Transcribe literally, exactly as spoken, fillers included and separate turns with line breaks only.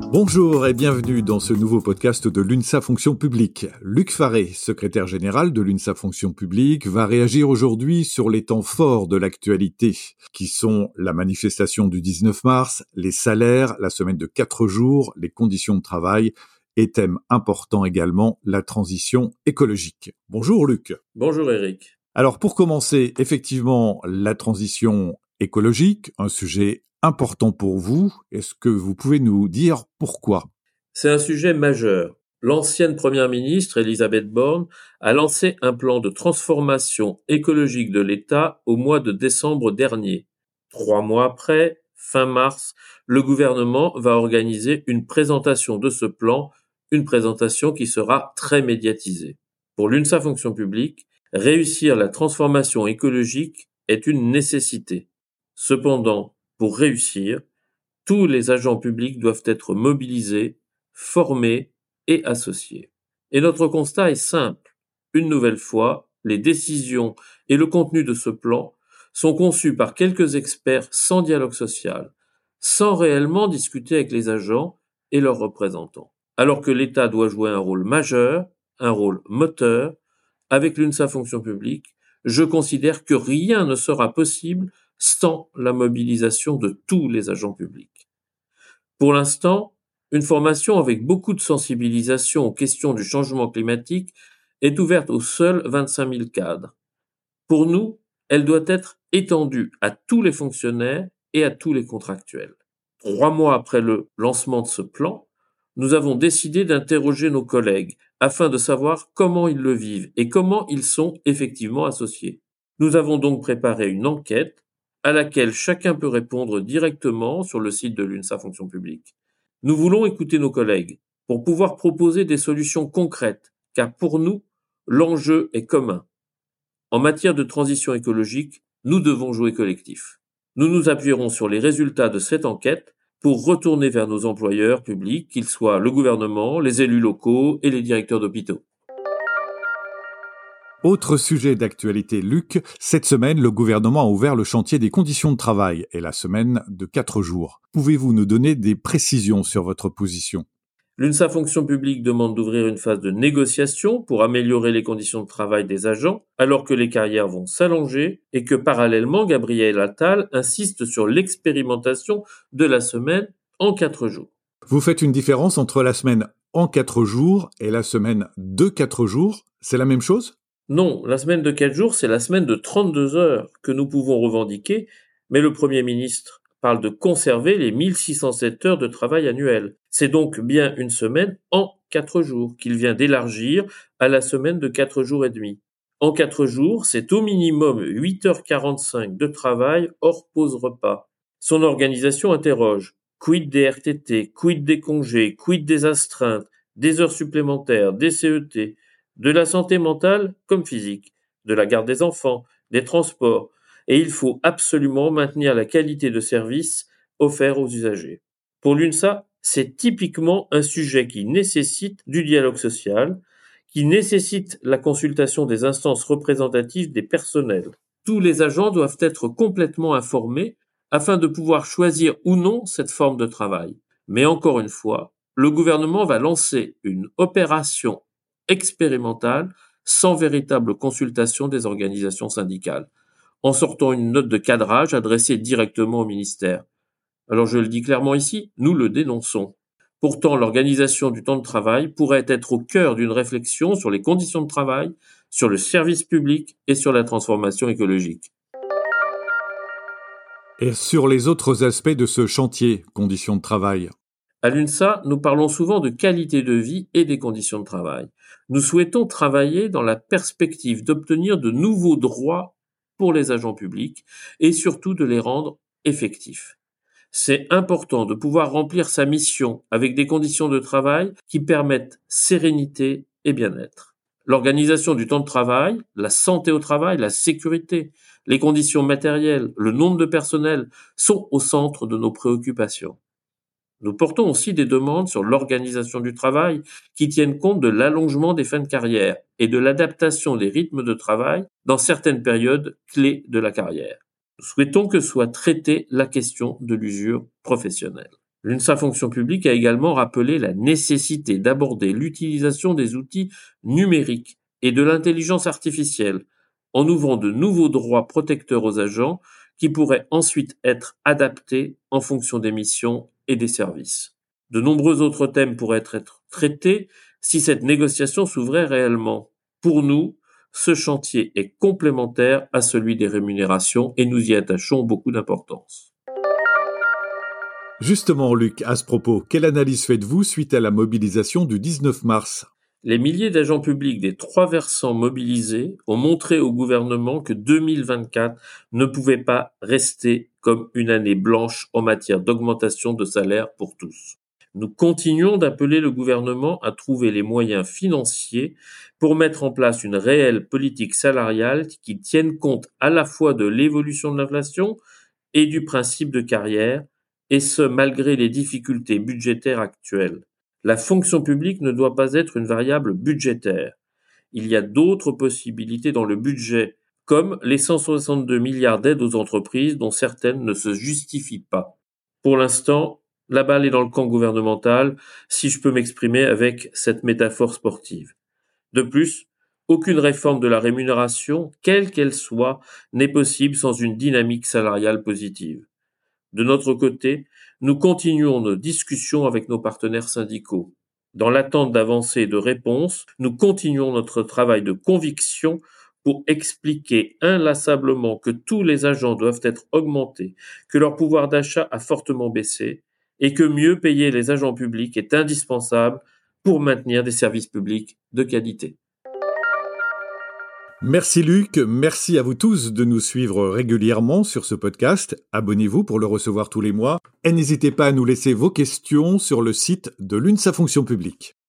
Bonjour et bienvenue dans ce nouveau podcast de l'UNSA Fonction Publique. Luc Faré, secrétaire général de l'UNSA Fonction Publique, va réagir aujourd'hui sur les temps forts de l'actualité, qui sont la manifestation du dix-neuf mars, les salaires, la semaine de quatre jours, les conditions de travail et thème important également, la transition écologique. Bonjour Luc.
Bonjour Eric.
Alors pour commencer, effectivement, la transition écologique, un sujet important pour vous. Est-ce que vous pouvez nous dire pourquoi ?
C'est un sujet majeur. L'ancienne première ministre, Elisabeth Borne, a lancé un plan de transformation écologique de l'État au mois de décembre dernier. Trois mois après, fin mars, le gouvernement va organiser une présentation de ce plan, une présentation qui sera très médiatisée. Pour l'UNSA Fonction Publique, réussir la transformation écologique est une nécessité. Cependant, pour réussir, tous les agents publics doivent être mobilisés, formés et associés. Et notre constat est simple. Une nouvelle fois, les décisions et le contenu de ce plan sont conçus par quelques experts sans dialogue social, sans réellement discuter avec les agents et leurs représentants. Alors que l'État doit jouer un rôle majeur, un rôle moteur, avec l'UNSA Fonction Publique, je considère que rien ne sera possible sans la mobilisation de tous les agents publics. Pour l'instant, une formation avec beaucoup de sensibilisation aux questions du changement climatique est ouverte aux seuls vingt-cinq mille cadres. Pour nous, elle doit être étendue à tous les fonctionnaires et à tous les contractuels. Trois mois après le lancement de ce plan, nous avons décidé d'interroger nos collègues afin de savoir comment ils le vivent et comment ils sont effectivement associés. Nous avons donc préparé une enquête à laquelle chacun peut répondre directement sur le site de l'UNSA Fonction Publique. Nous voulons écouter nos collègues pour pouvoir proposer des solutions concrètes, car pour nous, l'enjeu est commun. En matière de transition écologique, nous devons jouer collectif. Nous nous appuierons sur les résultats de cette enquête pour retourner vers nos employeurs publics, qu'ils soient le gouvernement, les élus locaux et les directeurs d'hôpitaux.
Autre sujet d'actualité, Luc, cette semaine, le gouvernement a ouvert le chantier des conditions de travail et la semaine de quatre jours. Pouvez-vous nous donner des précisions sur votre position ?
L'UNSA Fonction Publique demande d'ouvrir une phase de négociation pour améliorer les conditions de travail des agents, alors que les carrières vont s'allonger et que parallèlement, Gabriel Attal insiste sur l'expérimentation de la semaine en quatre jours.
Vous faites une différence entre la semaine en quatre jours et la semaine de quatre jours, c'est la même chose ?
Non, la semaine de quatre jours, c'est la semaine de trente-deux heures que nous pouvons revendiquer, mais le Premier ministre parle de conserver les mille six cent sept heures de travail annuelles. C'est donc bien une semaine en quatre jours qu'il vient d'élargir à la semaine de quatre jours et demi. En quatre jours, c'est au minimum huit heures quarante-cinq de travail hors pause repas. Son organisation interroge. Quid des R T T, quid des congés, quid des astreintes, des heures supplémentaires, des C E T, de la santé mentale comme physique, de la garde des enfants, des transports, et il faut absolument maintenir la qualité de service offert aux usagers. Pour l'UNSA, c'est typiquement un sujet qui nécessite du dialogue social, qui nécessite la consultation des instances représentatives des personnels. Tous les agents doivent être complètement informés afin de pouvoir choisir ou non cette forme de travail. Mais encore une fois, le gouvernement va lancer une opération expérimentale sans véritable consultation des organisations syndicales, en sortant une note de cadrage adressée directement au ministère. Alors je le dis clairement ici, nous le dénonçons. Pourtant, l'organisation du temps de travail pourrait être au cœur d'une réflexion sur les conditions de travail, sur le service public et sur la transformation écologique.
Et sur les autres aspects de ce chantier, conditions de travail ?
À l'UNSA, nous parlons souvent de qualité de vie et des conditions de travail. Nous souhaitons travailler dans la perspective d'obtenir de nouveaux droits pour les agents publics et surtout de les rendre effectifs. C'est important de pouvoir remplir sa mission avec des conditions de travail qui permettent sérénité et bien-être. L'organisation du temps de travail, la santé au travail, la sécurité, les conditions matérielles, le nombre de personnel sont au centre de nos préoccupations. Nous portons aussi des demandes sur l'organisation du travail qui tiennent compte de l'allongement des fins de carrière et de l'adaptation des rythmes de travail dans certaines périodes clés de la carrière. Nous souhaitons que soit traitée la question de l'usure professionnelle. L'UNSA Fonction publique a également rappelé la nécessité d'aborder l'utilisation des outils numériques et de l'intelligence artificielle en ouvrant de nouveaux droits protecteurs aux agents qui pourraient ensuite être adaptés en fonction des missions et des services. De nombreux autres thèmes pourraient être traités si cette négociation s'ouvrait réellement. Pour nous, ce chantier est complémentaire à celui des rémunérations et nous y attachons beaucoup d'importance.
Justement, Luc, à ce propos, quelle analyse faites-vous suite à la mobilisation du dix-neuf mars ?
Les milliers d'agents publics des trois versants mobilisés ont montré au gouvernement que deux mille vingt-quatre ne pouvait pas rester comme une année blanche en matière d'augmentation de salaire pour tous. Nous continuons d'appeler le gouvernement à trouver les moyens financiers pour mettre en place une réelle politique salariale qui tienne compte à la fois de l'évolution de l'inflation et du principe de carrière, et ce malgré les difficultés budgétaires actuelles. La fonction publique ne doit pas être une variable budgétaire. Il y a d'autres possibilités dans le budget, comme les cent soixante-deux milliards d'aides aux entreprises dont certaines ne se justifient pas. Pour l'instant, la balle est dans le camp gouvernemental, si je peux m'exprimer avec cette métaphore sportive. De plus, aucune réforme de la rémunération, quelle qu'elle soit, n'est possible sans une dynamique salariale positive. De notre côté, nous continuons nos discussions avec nos partenaires syndicaux. Dans l'attente d'avancées et de réponses, nous continuons notre travail de conviction pour expliquer inlassablement que tous les agents doivent être augmentés, que leur pouvoir d'achat a fortement baissé et que mieux payer les agents publics est indispensable pour maintenir des services publics de qualité.
Merci Luc, merci à vous tous de nous suivre régulièrement sur ce podcast. Abonnez-vous pour le recevoir tous les mois et n'hésitez pas à nous laisser vos questions sur le site de l'UNSA Fonction publique.